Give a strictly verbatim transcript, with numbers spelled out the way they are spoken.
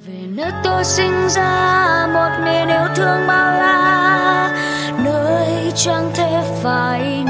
về nơi tôi sinh ra, một miền yêu thương bao la, nơi chẳng thể phai